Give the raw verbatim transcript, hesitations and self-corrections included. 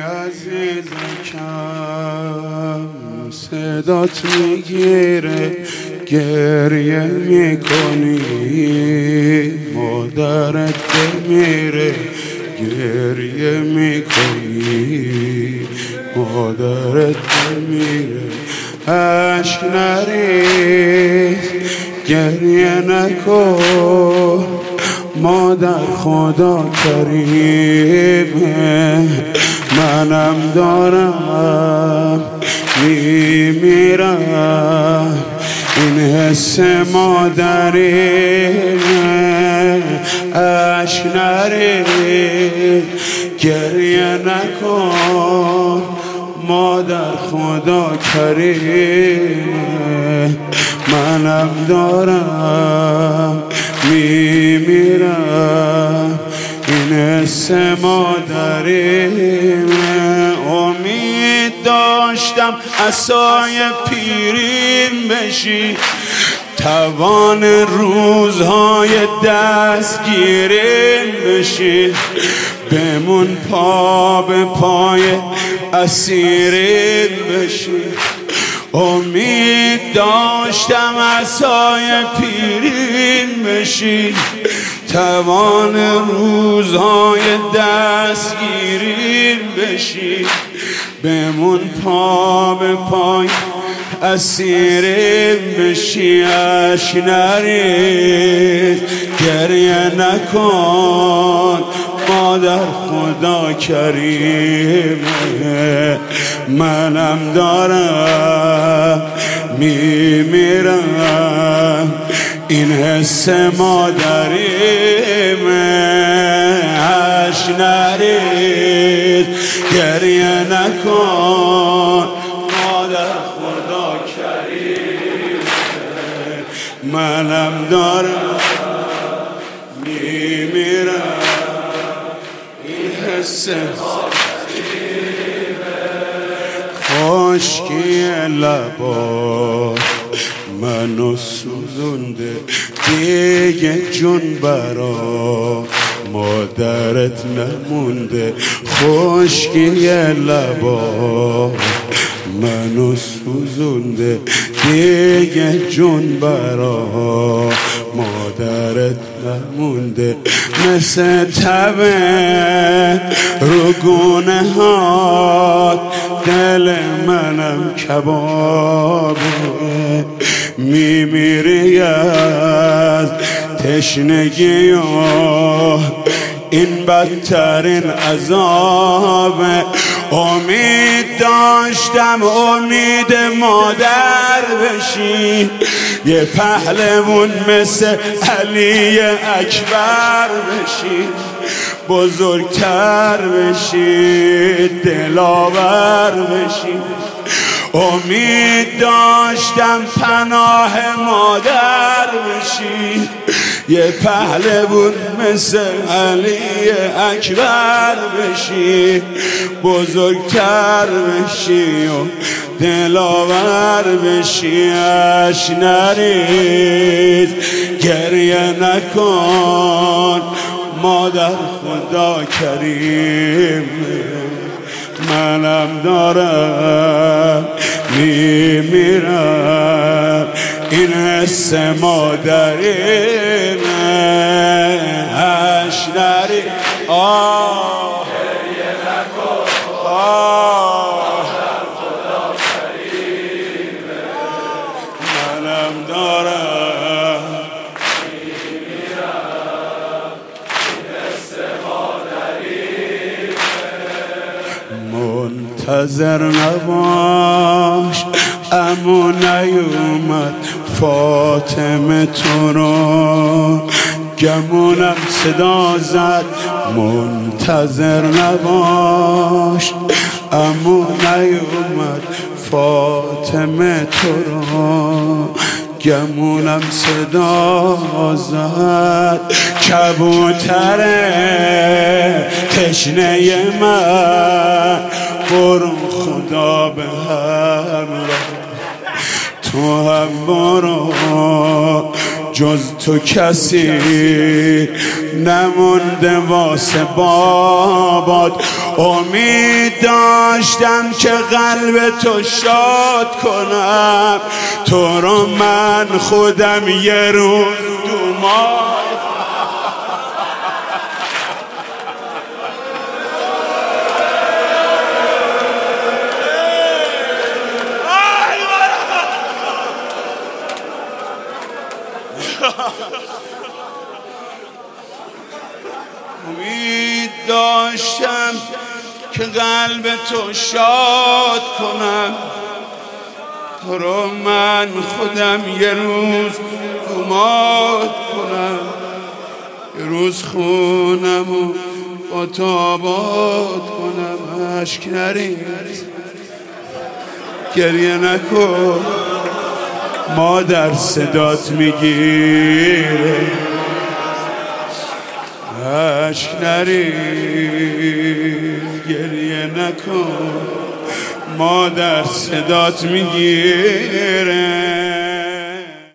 عزیزکم صدات میگیره گریه میکنی، مادرت بمیره گریه میکنی، مادرت بمیره عشق نریز گریه نکن، مادر خدا کریمه، منم دارم میمیرم این حس مادریمه، عشق نریز گریه نکن، مادر خدا کریمه، منم دارم میمیرم این حس مادریمه. امید داشتم عصای پیریم بشی، توان روزهای دستگیریم بشی، بمون پا به پای اسیریم بشی. امید داشتم عصای پیرین بشی، توان روزهای دستگیرین بشی، بمون پا به پای اسیرین بشی، عشق نریز گریه نکن، مادر خدا کریمه، منم دارم میمیرم این حس مادریمه، عشق نریز گریه نکن، مادر خدا کریمه، منم دارم میمیرم این حس خشکی لبات منو سوزونده دیگه، جون برا مادرت نمونده، خشکی لبات منو سوزونده دیگه، جون برا مادرت نمونده، مثل تبه رو گونه هات دل منم کبابه، میمیری از تشنگی و این بدترین عذابه. امید داشتم امید مادر بشی، یه پهلوون مثل علی اکبر بشی، بزرگتر بشی دلاور بشی. امید داشتم پناه مادر بشی، یه پهلوون مثل علی اکبر بشی، بزرگتر بشی و دلاور بشی، عشق نریز گریه نکن، مادر خدا کریمه، منم دارم میمیرم این حس مادریمه، عشق نریز آه گریه نکن، مادر خدا کریمه، منم دارم میمیرم این حس مادریمه. منتظر نباش عمو نیومد فاطمه تو رو، گمونم صدا زد منتظر نباش عمو نیومد فاطمه تو رو، گمونم صدا زد کبوتره تشنه من، برو خدا به همراه تو هم برو، جز تو کسی نمونده واسه بابات. امید داشتم که قلب تو شاد کنم، تو رو من خودم یه روز دومار. امید داشتم که قلب تو شاد کنم، تو رو من خودم یه روز گماد کنم، یه روز خونم و با تو آباد کنم. اشک نریز گریه نکن، مادر صدات میگیره. اشک نریز گریه نکن، مادر صدات میگیره.